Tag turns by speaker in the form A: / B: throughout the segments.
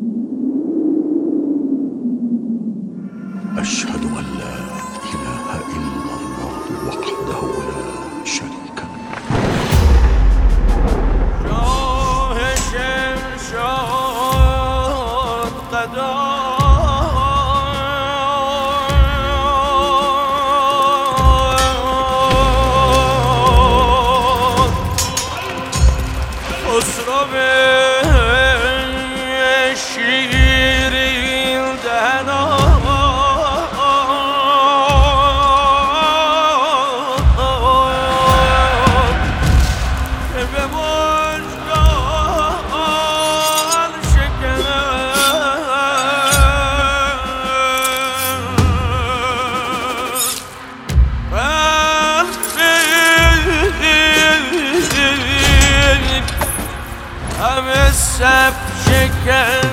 A: أشهد أن لا إله إلا الله وحده لا شريك له.
B: شاه شمشاد قدام خسرو شیرین دهنان به مژگان شکن همه سب شکن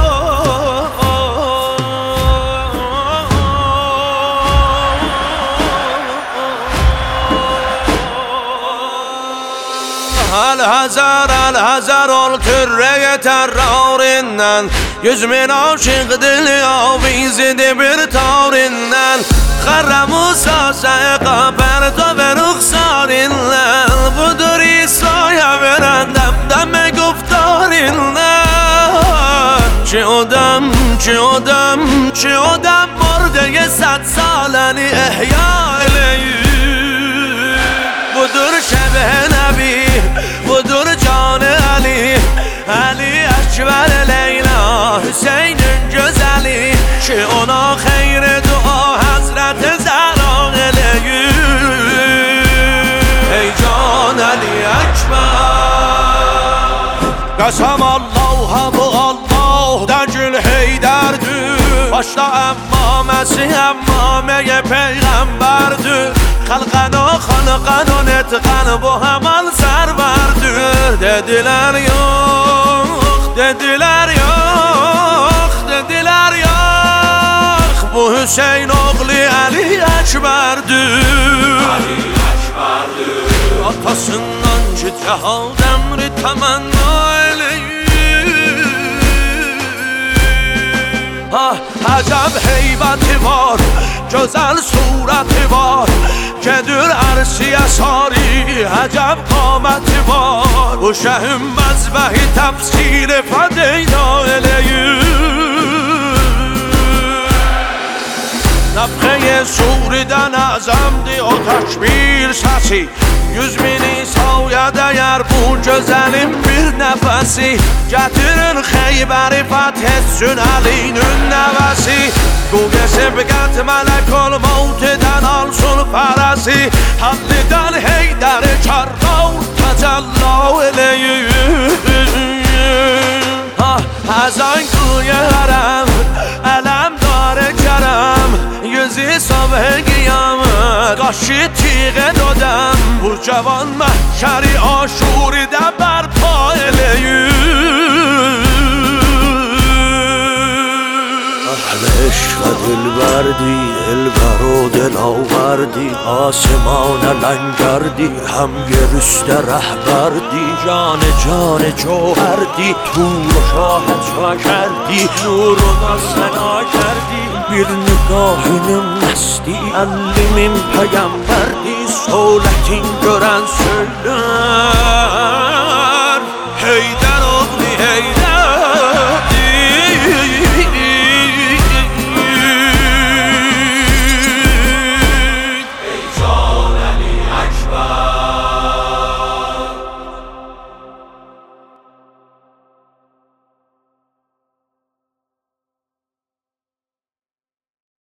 B: الحذر الكره terrorinden Yüzümün aşık dili avizidi bir tavrinden Xarramu sasaya perto ve ruhsarinden Budur İsa'ya veren demdeme guftarinden Çi odem murdeyi 100 saleni ehya eleyim Budur şebh nebi budur canı Ali Ali Ekber Leyla Hüseyin'in güzeli Ki ona hayır dua Hazret Zehra eleyim Ey can Ali Ekber Qasam Allah'a bu Allah da Gül Heydərdir Başda əmmaməsi əmmameye peyğəmbərdir Xalqan o netqan bu hemen serverdir Dediler yok Bu Hüseyin oğlu Ali Ekber'dir Atasından ki cehal emri temenna eleyim Acab heybeti var Güzel sureti var Gedir ersiye sari Acab qameti var Bu şehim mezbehi tefsiri fedeyna eleyim Nefxe suriden azamdi o tekbir sesi 100 bin İsa'ya değer bu güzelim bir nefesi Getirin Xeyberi feth etsin Ali'nin nevesi Qoy sebqət melek ol mevteden alsın fərəsi Hallidən Heydəri kərrar təcəlla eləyim Həzən qoyarəm ələm darı kərəm Yüzü sabah qiyamət qaşı tiğə dodəm Bu cavan məhşəri aşuridə bərpa eləyim
A: اهل عشق دلبردی دلبر و دلاوردی آسمان لنگردی هم گرست رهبردی جان جوهردی تور و شاهد کردی نور و سنا کردی bir nigahının nesdi Ellimin peygamberdi Soletin gören söyler Hey